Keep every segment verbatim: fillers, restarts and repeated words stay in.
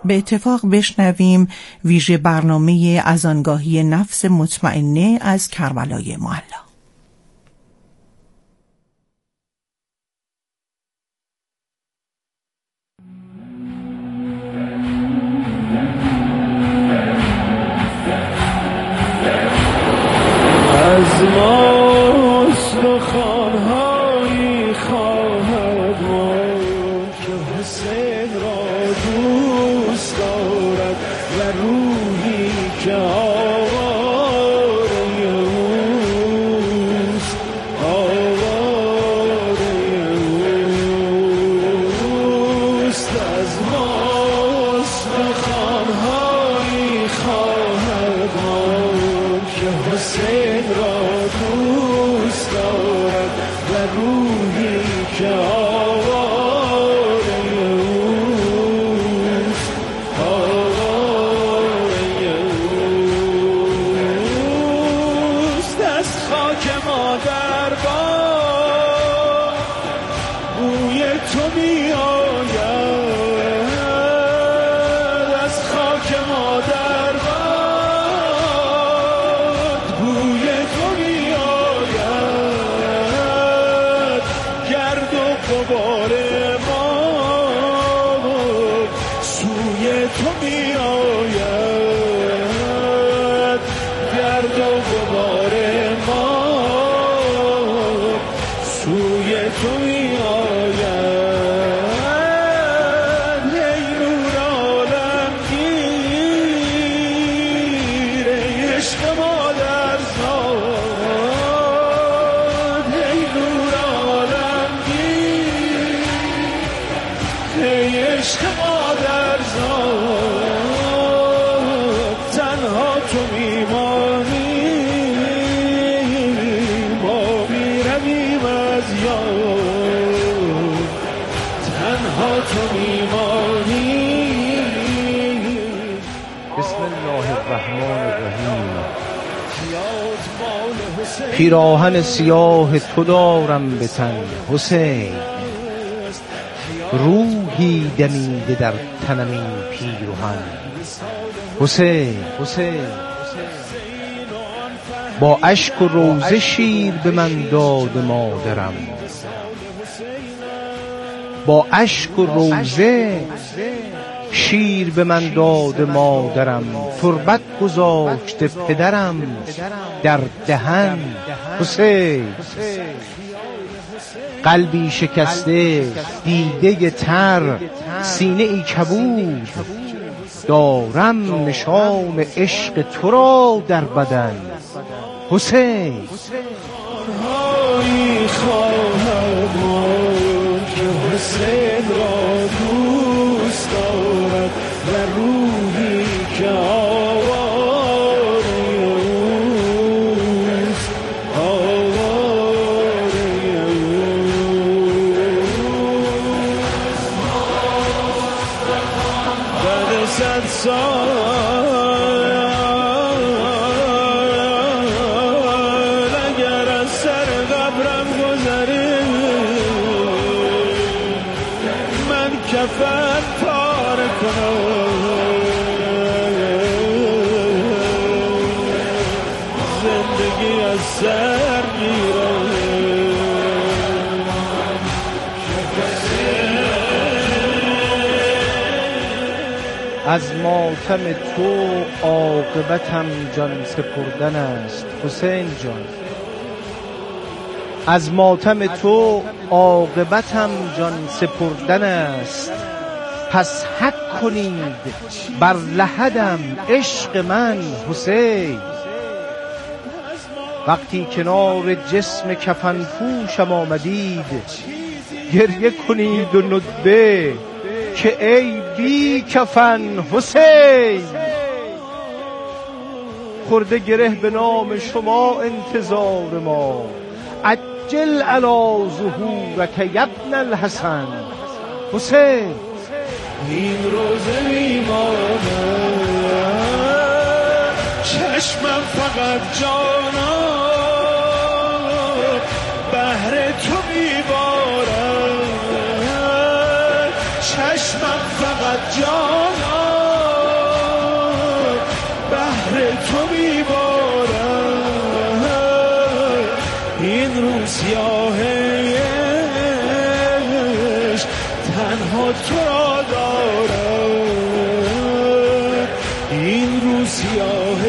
به اتفاق بشنویم ویژه برنامه از آنگاهی نفس مطمئنه از کربلای معلی. از ما استخوان‌هایی خواهد ماند که حسین را دوست دارد و روحی که آواره اوست، آواره اوست. از ما استخوان‌هایی خواهد ماند که حسین را دوست دارد و روحی که آواره اوست، آواره اوست. از خاک مادر با بوی تو می آید، از خاک مادر با بوی تو می آید. گرد و غبار ما سوی تو می آید، گرد و غبار ما سوی تو می آید. ای نور عالمگیر، ای عشق مادرزاد، ای نور عالمگیر، ای عشق مادرزاد. تنها تو میمانی، ما میرویم از یاد، تنها تو میمانی. بسم الله الرحمن الرحیم. یاد مال حسین پیراهن سیاه تو دارم به تن حسین، روحی دمیده در تنم این پیراهن حسین. حسین با اشک و روزه شیر به من داد مادرم، با اشک و روزه شیر به من داد مادرم. تربت گذاشته پدرم در دهن حسین. قلبی شکسته دیده تر، سینه ای کبود، دارم نشان عشق تو را در بدن حسین. هایی خواهد ماند که حسین را دوست دارد و روحی که آواره اوست، آواره اوست. بعد صد سال اگر از سر قبرم گذری، من کفن پاره کنم، زندگی از سر گیرم. از ماتم تو عاقبتم جان سپردن است حسین جان. از ماتم تو عاقبتم جان سپردن است، پس حق کنید بر لحدم عشق من حسین. وقتی کنار جسم کفن پوشم آمدید، گریه کنید و ندبه که ای بی کفن حسین. خورده گره به نام شما انتظار ما، عجل علی ظهورک یبن الحسن حسین. این روزه میمانه چشمم فقط جانا بهر تو میباره، چشمم فقط جانا سیاه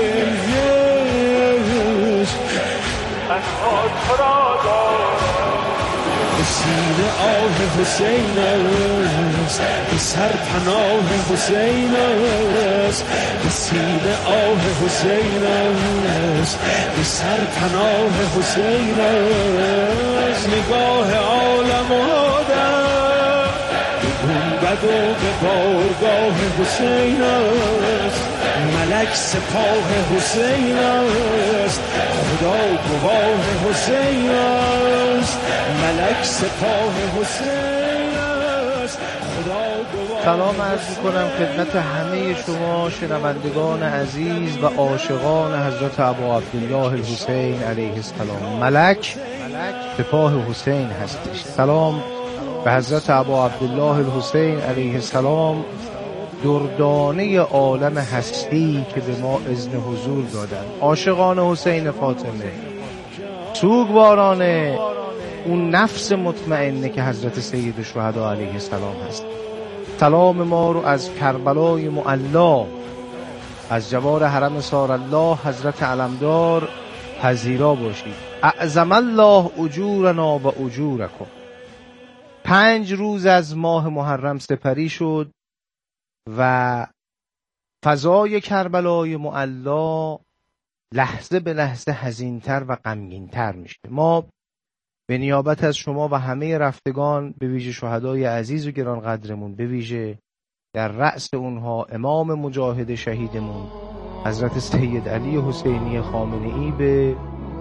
عشق تنها تو را دارم. به سینه آه حسین است، به سر پناه حسین است، به سینه آه حسین است، به سر پناه حسین است. نگاه عالم و آدم به گنبد و به بارگاه حسین است. ملک سپاه حسین است، خدا گواه حسین است. ملک سپاه حسین است، خدا گواه. سلام عرض می‌کنم خدمت همه شما شنوندگان عزیز و عاشقان حضرت ابا عبدالله الحسین علیه السلام. ملک سپاه حسین هستش. سلام به حضرت ابا عبدالله الحسین علیه السلام، دردانه عالم هستی که به ما اذن حضور دادن، عاشقان حسین فاطمه، سوگواران اون نفس مطمئنه که حضرت سید الشهدا علیه السلام هست. سلام ما رو از کربلای معلا، از جوار حرم سارالله حضرت علمدار پذیرا باشید. اعظم الله اجورنا و اجورکم. پنج روز از ماه محرم سپری شد و فضای کربلای معلا لحظه به لحظه حزین‌تر و غمگین‌تر میشه. ما به نیابت از شما و همه رفتگان، به ویژه شهدای عزیز و گران قدرمون، به ویژه در رأس اونها امام مجاهد شهیدمون حضرت سید علی حسینی خامنه‌ای، به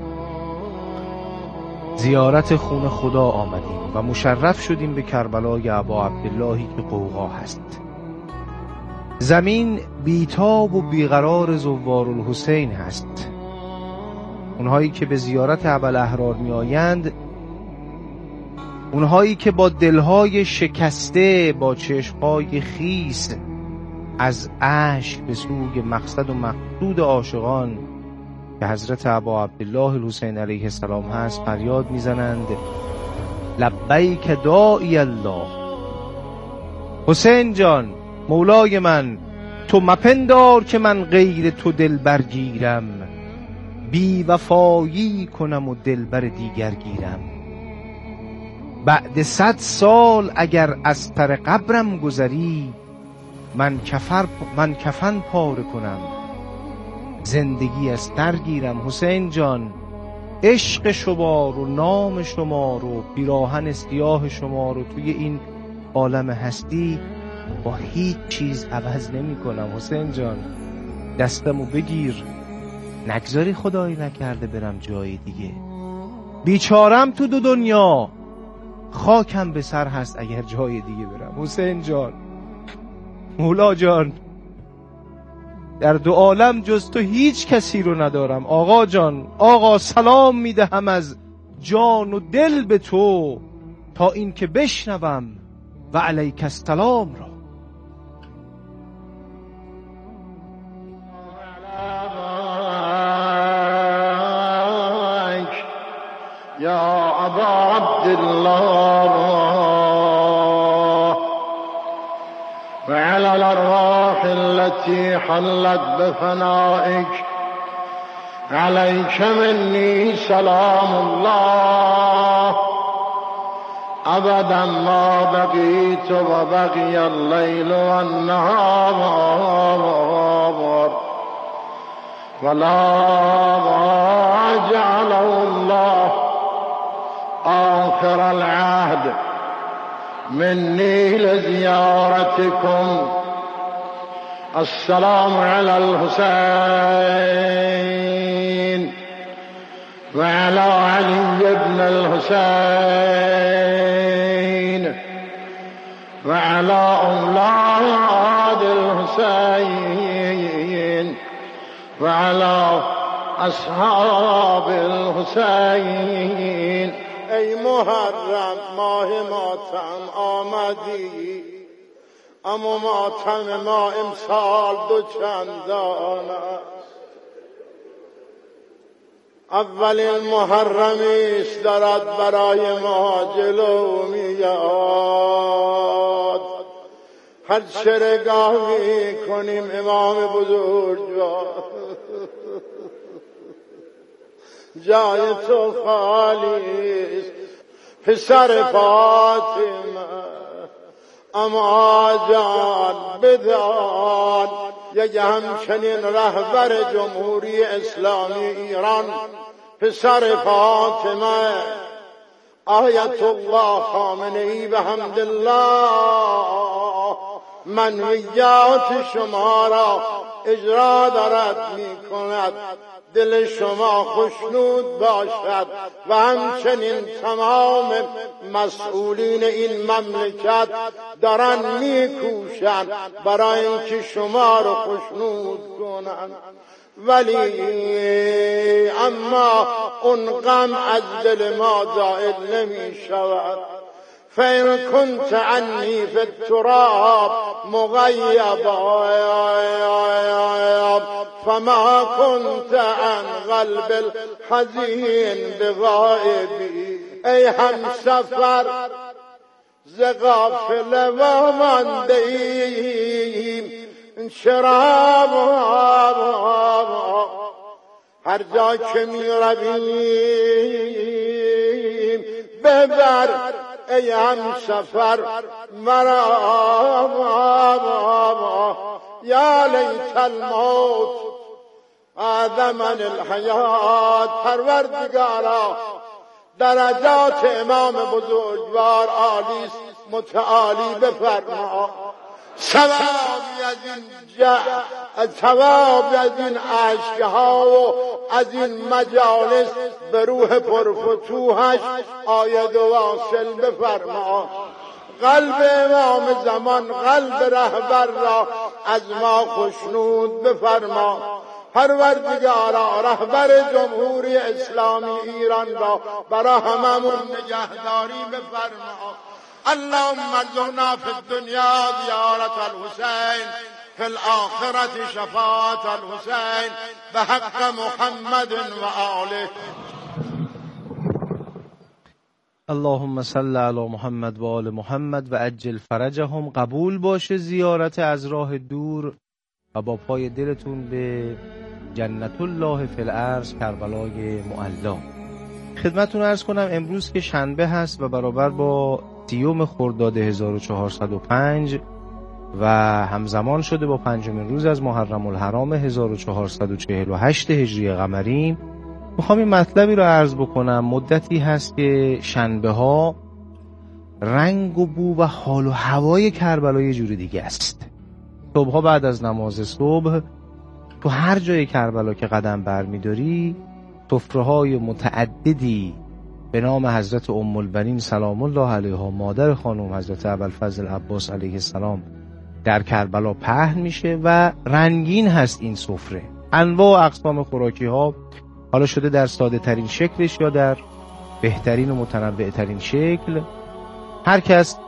زیارت خون خدا آمدیم و مشرف شدیم به کربلای ابا عبداللهی که غوغا هست. زمین بیتاب و بیقرار زوار الحسین هست. اونهایی که به زیارت ابوالاحرار می آیند، اونهایی که با دلهای شکسته، با چشمهای خیس از اشک به سوی مقصد و مقصود عاشقان که حضرت ابا عبدالله الحسین علیه السلام هست فریاد میزنند لبیک داعی الله. حسین جان، مولای من، تو مپندار که من غیر تو دل برگیرم، بی وفایی کنم و دل بر دیگر گیرم. بعد صد سال اگر از سر قبرم گذری، من کفر من کفن پاره کنم، زندگی از سر گیرم. حسین جان، عشق شما رو، نام شما رو، پیراهن سیاه شما رو توی این عالم هستی با هیچ چیز عوض نمی کنم. حسین جان، دستمو بگیر، نگذاری خدایی نکرده برم جای دیگه. بیچارم تو دو دنیا، خاکم به سر هست اگر جای دیگه برم. حسین جان، مولا جان، در دو عالم جز تو هیچ کسی رو ندارم. آقا جان، آقا سلام میدهم از جان و دل به تو، تا این که بشنوم و علیک السلام را. یا ابا عبدالله وعلى الارواح التي حلت بفنائك عليك مني سلام الله ابدا ما بقيت وبقي الليل والنهار ولا جعله الله آخر العهد مني لزيارتكم. السلام على الحسين وعلى علي بن الحسين وعلى أولاد الحسين وعلى أصحاب الحسين. ای محرم ماه ماتم آمدی، اما ماتم ما امسال دو چندان است. اولین محرمی است دارد برای ما جلو میاد، هر شرگاه می کنیم امام بزرگوار جای تو خالی است پسر فاطمه اما جان بدان یک همچنین رهبر جمهوری اسلامی ایران پسر فاطمه آیت الله خامنه‌ای به حمدالله منویات شما را اجرا دارد می کند دل شما خوشنود باشد و همچنین تمام مسئولین این مملکت دارن میکوشند برای اینکه شما رو خوشنود کنند ولی اما اون غم از دل ما زائل نمی شود فإن كنت عني في التراب مغيبا فما كنت عن قلب الحزين بغائبي ای هم سفر ز غافل و مانده‌ایم شراب هر جا که می رویم ببر ای هم سفر مرا یا لیت الموت آدمن الحیات پروردگارا درجات امام بزرگوار عالی است متعالی بفرما ثوابی از این جا ثوابی از این عشقها و از این مجالس به روح پرفتوحش آید و واصل بفرما قلب امام زمان قلب رهبر را از ما خوشنود بفرما پروردگارا رهبر جمهوری اسلامی ایران را برای هممون نگهداری بفرما اللهم ارزقنا في الدنيا زيارة الحسين في الآخرة شفاعة الحسين بحق محمد وآله اللهم صل علی محمد و آل محمد و عجل فرجهم. قبول باشه زیارت از راه دور و با پای دلتون به جنت الله فی الارض کربلای معلا. خدمتتون عرض کنم امروز که شنبه هست و برابر با سیوم خرداد هزار و چهارصد و پنج و همزمان شده با پنجمین روز از محرم الحرام هزار و چهارصد و چهل و هشت هجری قمری، میخوام این مطلبی رو عرض بکنم. مدتی هست که شنبه ها رنگ و بو و حال و هوای کربلا یه جور دیگه است. صبح بعد از نماز صبح تو هر جای کربلا که قدم برمیداری سفره‌های متعددی به نام حضرت ام البنین سلام الله علیها مادر خانم حضرت ابوالفضل عباس علیه السلام در کربلا پهن میشه و رنگین هست این سفره. انواع اقسام خوراکی ها حالا شده در ساده ترین شکلش یا در بهترین و متنوع ترین شکل. هر کس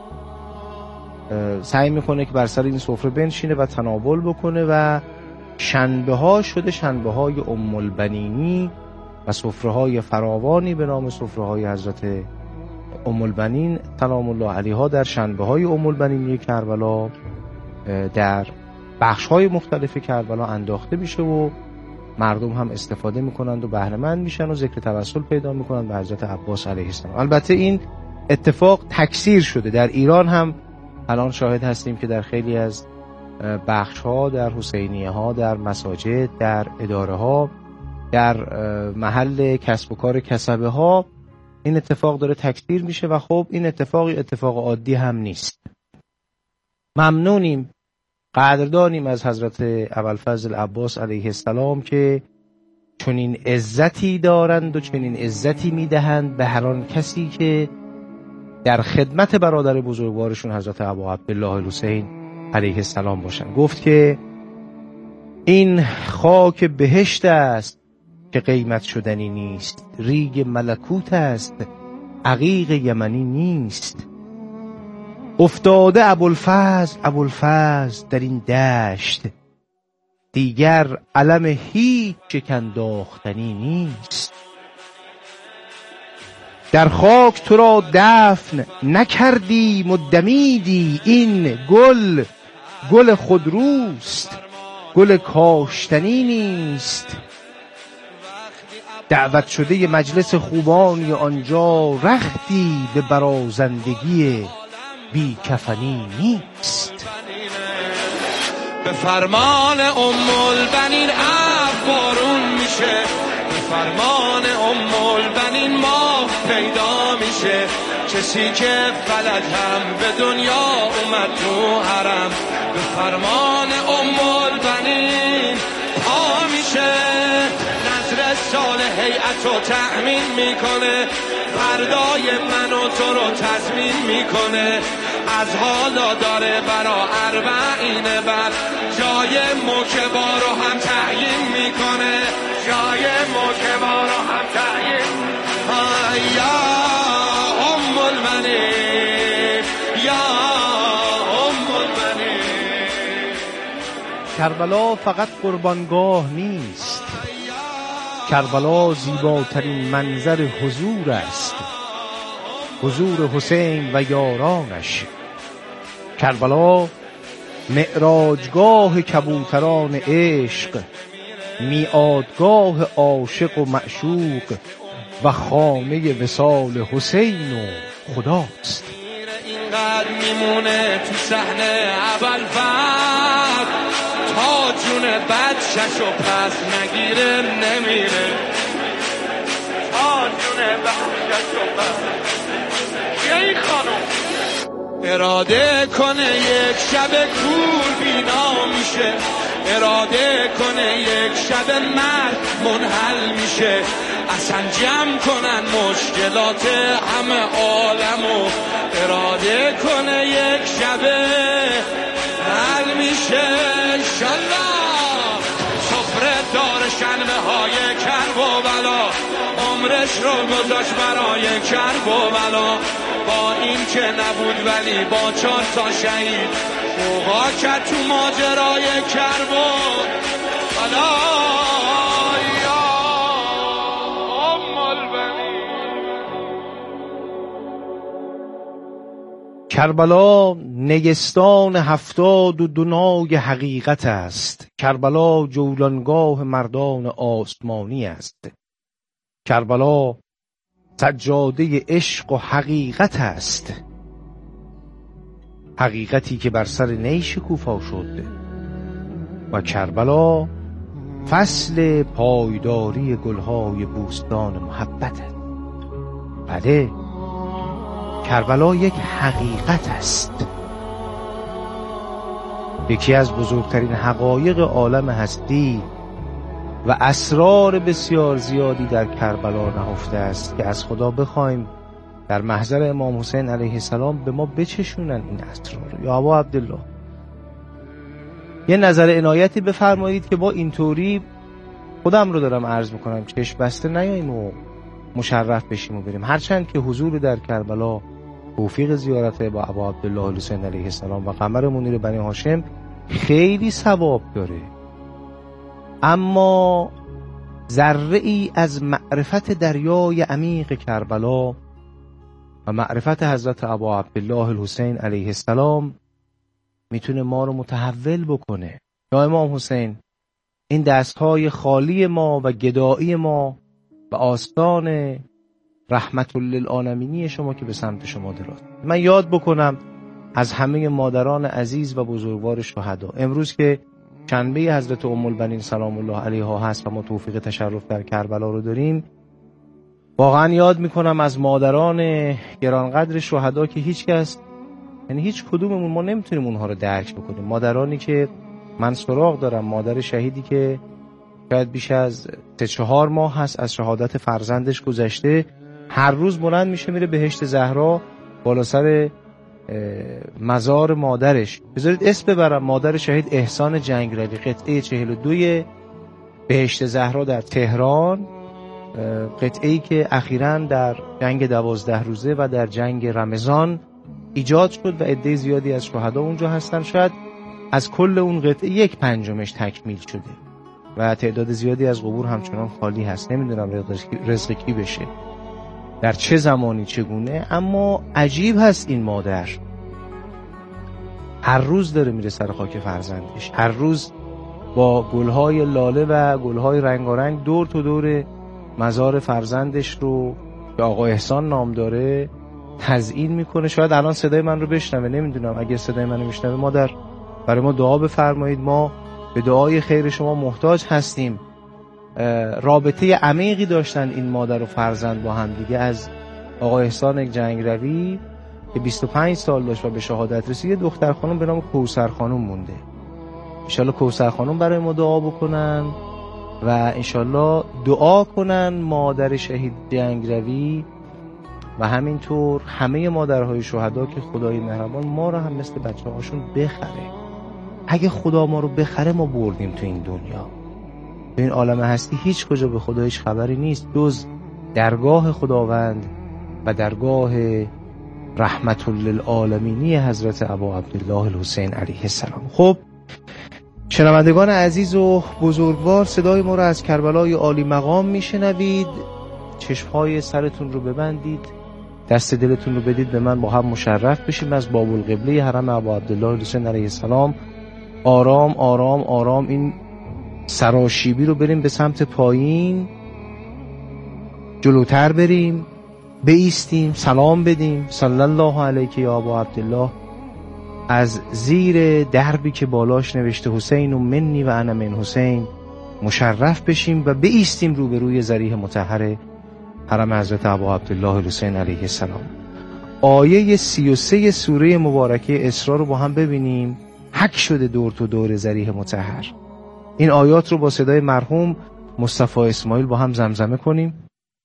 سعی میکنه که بر سر این سفره بنشینه و تناول بکنه و شنبه ها شده شنبه های ام البنینی و سفره های فراوانی به نام سفره های حضرت ام البنین سلام الله علیها در شنبه های ام البنینی کربلا در بخش های مختلف کربلا انداخته میشه و مردم هم استفاده میکنند و بهره مند میشن و ذکر توسل پیدا میکنند به حضرت عباس علیه السلام. البته این اتفاق تکثیر شده در ایران هم الان شاهد هستیم که در خیلی از بخش ها در حسینیه ها در مساجد در اداره ها در محل کسب و کار کسبه ها این اتفاق داره تکثیر میشه و خب این اتفاق اتفاق عادی هم نیست. ممنونیم قدردانیم از حضرت ابوالفضل عباس علیه السلام که چنین عزتی دارند و چنین عزتی میدهند به هر آن کسی که در خدمت برادر بزرگوارشون حضرت ابا عبدالله الحسین علیه السلام باشند. گفت که این خاک بهشت است که قیمت شدنی نیست، ریگ ملکوت است عقیق یمنی نیست. افتاده ابوالفضل ابوالفضل در این دشت، دیگر علم هیچ شکنداختنی نیست. در خاک تو را دفن نکردیم و دمیدی، این گل گل خودروست، گل کاشتنی نیست. دعوت شده مجلس خوبانی آنجا رختی به برازندگی بی کفنی نیست. به فرمان ام البنین اب بارون میشه، به فرمان ام البنین ماه پیدا میشه. کسی که فلک هم به دنیا اومد تو حرم، به فرمان ام البنین پا میشه. نظر سال هیئت رو تأمین میکنه، فردای من و تو رو تضمین میکنه. از حالا داره برا اربعین بعد جای موکبا رو هم تعیین میکنه، جای موکبا رو هم تعیین. یا ام البنین، یا ام البنین. کربلا فقط قربانگاه نیست، کربلا زیباترین منظر حضور است، حضور حسین و یارانش. کربلا معراجگاه کبوتران عشق، میعادگاه عاشق و معشوق و خانه وصال حسین و خداست. اینقدر میمونه تو صحنه ابوالفضل تا جون بد شش و پس نگیره نمیره، تا جون بد شش و پس. ای خانم اراده کنه یک شب کور بینا میشه، اراده کنه یک شب مرد منحل میشه. اصلا جمع کنن مشکلات همه عالمو، اراده کنه یک شب حل میشه. انشالله سفره دار شنبه های کرب و بلا، عمرش رو گذاشت برای کرب و بلا. با این که نبود ولی با چهار تا شهید فوقا کرد تو ماجرای کرب و بلا. یا ام البنین. کربلا نگستان هفتاد و دنای حقیقت است، کربلا جولانگاه مردان آسمانی است. کربلا سجاده عشق و حقیقت است، حقیقتی که بر سر نی شکوفا شد. و کربلا فصل پایداری گلهای بوستان محبت است. بله، کربلا یک حقیقت است، یکی از بزرگترین حقایق عالم هستی و اسرار بسیار زیادی در کربلا نهفته است که از خدا بخوایم در محضر امام حسین علیه السلام به ما بچشونن این اسرار. یا ابا عبدالله، یه نظر عنایتی بفرمایید که با اینطوری خودم رو دارم عرض میکنم چشم بسته نیاییم و مشرف بشیم و بریم، هرچند که حضور در کربلا توفیق زیارت با ابا عبدالله حسین علیه السلام و قمر منیر بنی هاشم خیلی ثواب داره، اما ذره ای از معرفت دریای عمیق کربلا و معرفت حضرت ابا عبدالله الحسین علیه السلام میتونه ما رو متحول بکنه. یا امام حسین، این دستهای خالی ما و گدایی ما به آستان رحمت للعالمینی شما که به سمت شما دراز. من یاد بکنم از همه مادران عزیز و بزرگوار شهدا، امروز که شنبه حضرت ام البنین سلام الله علیها هست و ما توفیق تشرف در کربلا رو داریم، واقعا یاد میکنم از مادران گرانقدر شهدا که هیچ کس، یعنی هیچ کدوممون ما نمیتونیم اونها رو درک بکنیم. مادرانی که من سراغ دارم، مادر شهیدی که شاید بیش از سه چهار ماه هست از شهادت فرزندش گذشته، هر روز بلند میشه میره بهشت زهرا بالا سر مزار مادرش. بذارید اسم ببرم، مادر شهید احسان جنگروی، قطعه چهل و دوی بهشت زهرا در تهران، قطعه‌ای که اخیراً در جنگ دوازده روزه و در جنگ رمضان ایجاد شد و عده زیادی از شهدا اونجا هستن. شاید از کل اون قطعه یک پنجمش تکمیل شده و تعداد زیادی از قبور همچنان خالی هست. نمیدونم رزق کی بشه، در چه زمانی چگونه، اما عجیب هست این مادر هر روز داره میره سر خاک فرزندش، هر روز با گلهای لاله و گلهای رنگارنگ دور تو دور مزار فرزندش رو که آقا احسان نام داره تزیین میکنه. شاید الان صدای من رو بشنوه، نمیدونم. اگر صدای منو میشنوه مادر برای ما دعا بفرمایید، ما به دعای خیر شما محتاج هستیم. رابطه عمیقی داشتن این مادر و فرزند با هم دیگه. از آقا احسان جنگروی که بیست و پنج سال داشت و به شهادت رسید، یه دختر خانم به نام کوثر خانم مونده. انشالله کوثر خانم برای ما دعا بکنن و انشالله دعا کنن مادر شهید جنگروی و همینطور همه مادرهای شهدا که خدای مهربان ما رو هم مثل بچه هاشون بخره. اگه خدا ما رو بخره ما بردیم تو این دنیا. تو این عالم هستی هیچ کجا به خدا هیچ خبری نیست جز درگاه خداوند و درگاه رحمت للعالمینی حضرت ابا عبدالله الحسین علیه السلام. خب شنوندگان عزیز و بزرگوار، صدای ما رو از کربلای عالی مقام میشنوید. چشمهای سرتون رو ببندید، دست دلتون رو بدید به من، با هم مشرف بشیم از باب القبله حرم ابا عبدالله الحسین علیه السلام. آرام آرام آرام این سراشیبی رو بریم به سمت پایین، جلوتر بریم، بایستیم، سلام بدیم، صلی الله علیک یا ابا عبدالله. از زیر دربی که بالاش نوشته حسین و منی و انا من حسین مشرف بشیم و بایستیم روبروی ضریح مطهر حرم حضرت ابا عبدالله الحسین علیه السلام. آیه سی و سه سوره مبارکه اسراء رو با هم ببینیم. حک شده دور تو دور ضریح مطهر. این آیات رو با صدای مرحوم مصطفی اسماعیل با هم زمزمه کنیم.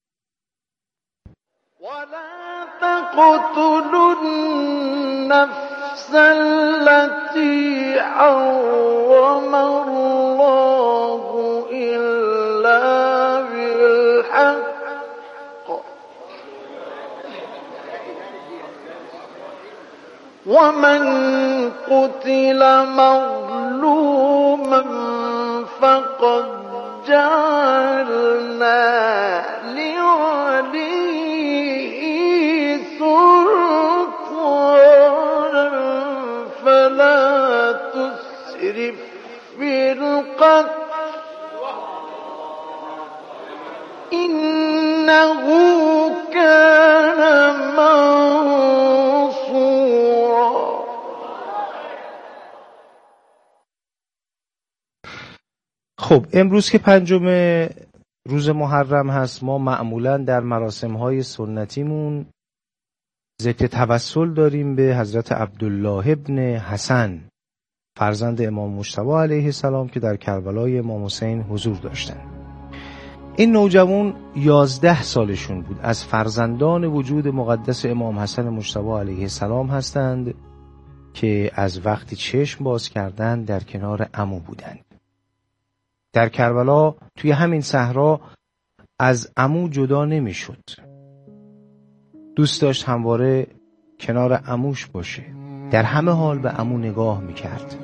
وَلَا تَقْتُلُوا النَّفْسَ الَّتِي حَرَّمَ اللَّهُ إِلَّا بِالْحَقِّ وَمَنْ قُتِلَ مَظْلُومًا فَقَدْ جَعَلْنَا لِوَلِيِّهِ سُلْطَانًا فَلَا تُسْرِفْ فِي الْقَتْلِ إِنَّهُ كَانَ منصورا. خب امروز که پنجم روز محرم هست، ما معمولا در مراسم‌های سنتیمون ذکر توسل داریم به حضرت عبدالله ابن حسن، فرزند امام مجتبی علیه السلام که در کربلای امام حسین حضور داشتند. این نوجوان یازده سالشون بود. از فرزندان وجود مقدس امام حسن مجتبی علیه السلام هستند که از وقتی چشم باز کردن در کنار عمو بودند. در کربلا توی همین صحرا از عمو جدا نمیشد. دوست داشت همواره کنار عموش باشه. در همه حال به عمو نگاه میکرد.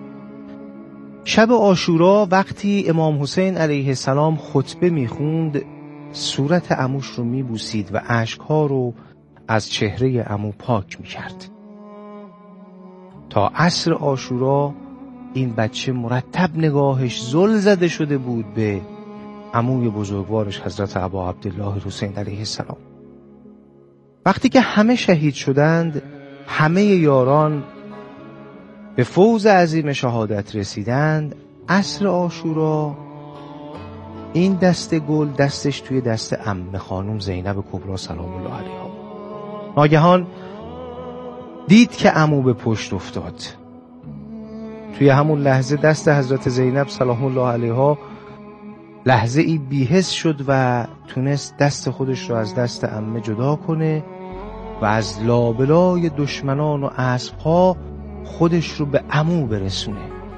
شب عاشورا وقتی امام حسین علیه السلام خطبه میخوند، صورت عموش رو میبوسید و اشکها رو از چهره عمو پاک میکرد. تا عصر عاشورا این بچه مرتب نگاهش زل زده شده بود به عموی بزرگوارش حضرت ابا عبدالله الحسین علیه السلام. وقتی که همه شهید شدند، همه یاران به فوز عظیم شهادت رسیدند، عصر عاشورا این دست گل دستش توی دست عمه خانم زینب کبرا سلام الله علیها. ناگهان دید که عمو به پشت افتاد. توی همون لحظه دست حضرت زینب سلام الله علیها لحظه ای بی‌حس شد و تونست دست خودش رو از دست عمه جدا کنه و از لابلای دشمنان و اسب‌ها خودش رو به عمو برسونه.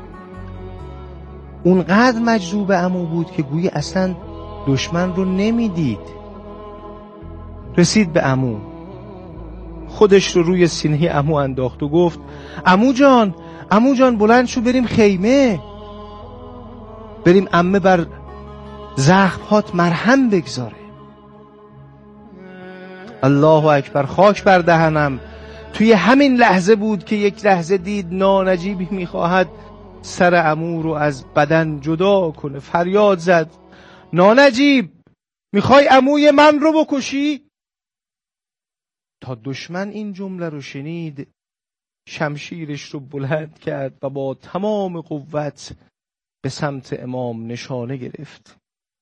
اونقدر مجذوب عمو بود که گویی اصلا دشمن رو نمیدید. رسید به عمو، خودش رو روی سینه عمو انداخت و گفت عمو جان، عمو جان بلند شو بریم خیمه، بریم عمه بر زخم‌هات مرهم بگذاره. الله اکبر، خاک بر دهنم توی همین لحظه بود که یک لحظه دید نانجیبی میخواهد سر عمو رو از بدن جدا کنه. فریاد زد نانجیب میخوای عموی من رو بکشی؟ تا دشمن این جمله رو شنید شمشیرش رو بلند کرد و با تمام قوت به سمت امام نشانه گرفت.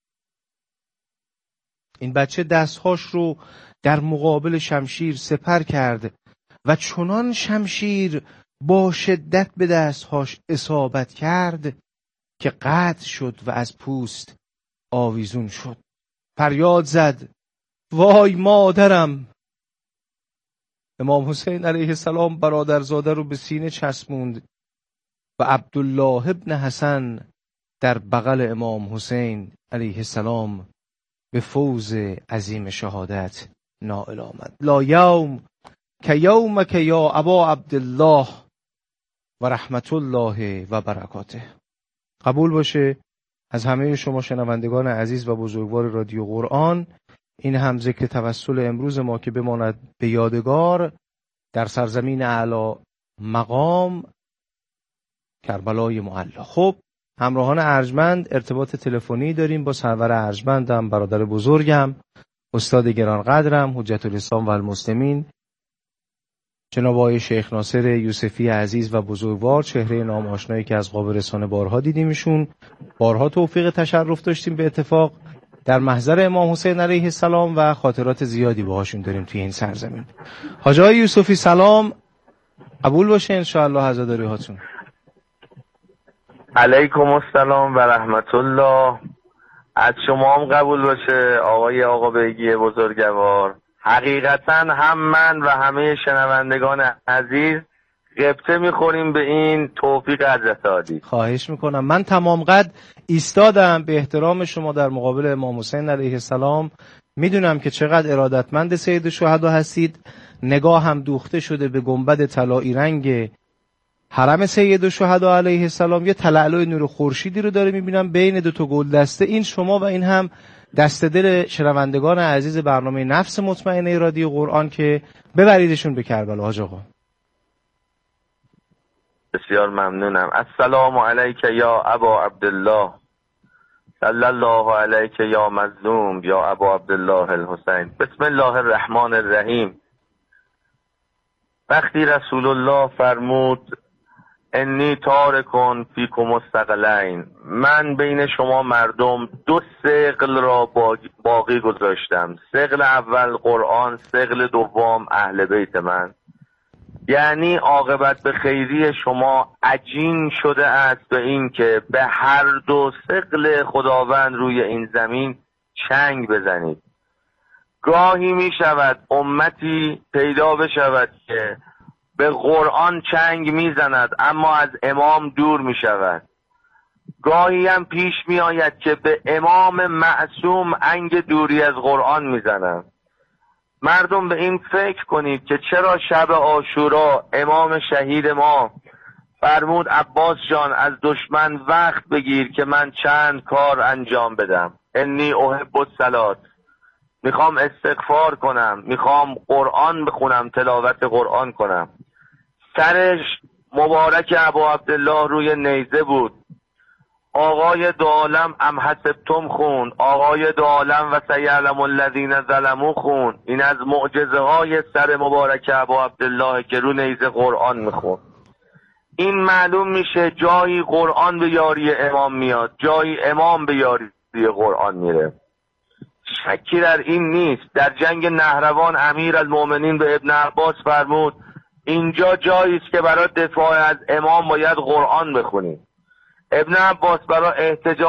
این بچه دستهاش رو در مقابل شمشیر سپر کرد و چنان شمشیر با شدت به دستهاش اصابت کرد که قطع شد و از پوست آویزون شد. فریاد زد وای مادرم. امام حسین علیه السلام برادرزاده رو به سینه چسبوند و عبدالله ابن حسن در بغل امام حسین علیه السلام به فوز عظیم شهادت نائل آمد. لا یوم که یومک یا ابا عبدالله و رحمت الله و برکاته. قبول باشه از همه شما شنوندگان عزیز و بزرگوار رادیو قرآن، این هم ذکر توسل امروز ما که بماند به یادگار در سرزمین اعلی مقام کربلای معلا. خب همراهان ارجمند ارتباط تلفنی داریم با سرور ارجمندم، برادر بزرگم، استاد گرانقدرم، حجت الاسلام و المسلمین، جناب آقای شیخ ناصر یوسفی عزیز و بزرگوار، چهره نام آشنایی که از قاب رسانه بارها دیدیمشون. بارها توفیق تشرف داشتیم به اتفاق در محضر امام حسین علیه السلام و خاطرات زیادی باهاشون داریم توی این سرزمین. حاجی آقای یوسفی سلام، قبول باشه انشاءالله عزاداری هاتون. علیکم السلام و رحمت الله. از شما هم قبول باشه آقای آقا بیگی بزرگوار. حقیقتا هم من و همه شنوندگان عزیز غبطه میخوریم به این توفیق حضرت عالی. خواهش میکنم. من تمام قد ایستادم به احترام شما در مقابل امام حسین علیه السلام. میدونم که چقدر ارادتمند سید الشهدا هستید. نگاه هم دوخته شده به گنبد طلایی رنگ حرم سید الشهدا علیه السلام. یه تلالوی نور خورشیدی رو داره میبینم بین دو تا گلدسته. این شما و این هم دست دل شنوندگان عزیز برنامه نفس مطمئنه رادیو قرآن که ببریدشون به کربلا. حاج آقا بسیار ممنونم. السلام علیک یا ابا عبدالله، صلی الله علیک یا مظلوم یا ابا عبدالله الحسین. بسم الله الرحمن الرحیم. وقتی رسول الله فرمود انی تارکون فیکم الثقلین، من بین شما مردم دو ثقل را باقی گذاشتم. ثقل اول قرآن، ثقل دوم اهل بیت من. یعنی عاقبت به خیری شما عجین شده است به این که به هر دو ثقل خداوند روی این زمین چنگ بزنید. گاهی می شود امتی پیدا بشود که به قرآن چنگ می زند اما از امام دور می شود. گاهی هم پیش می آید که به امام معصوم انگ دوری از قرآن می زند. مردم به این فکر کنید که چرا شب عاشورا امام شهید ما فرمود عباس جان از دشمن وقت بگیر که من چند کار انجام بدم. انی احب الصلات، میخوام استغفار کنم، میخوام قرآن بخونم، تلاوت قرآن کنم. سرش مبارک ابا عبدالله روی نیزه بود. آقای دو عالم ام حسبتم خون، آقای دو عالم و سیعلم الذین ظلموا خون. این از معجزه های سر مبارک ابا عبدالله که رو نیزه قرآن میخون. این معلوم میشه جایی قرآن به یاری امام میاد، جایی امام به یاری قرآن میره. شکی در این نیست. در جنگ نهروان امیر المؤمنین به ابن عباس فرمود اینجا جایی است که برای دفاع از امام باید قرآن بخونیم. ابن عباس برای احتجاج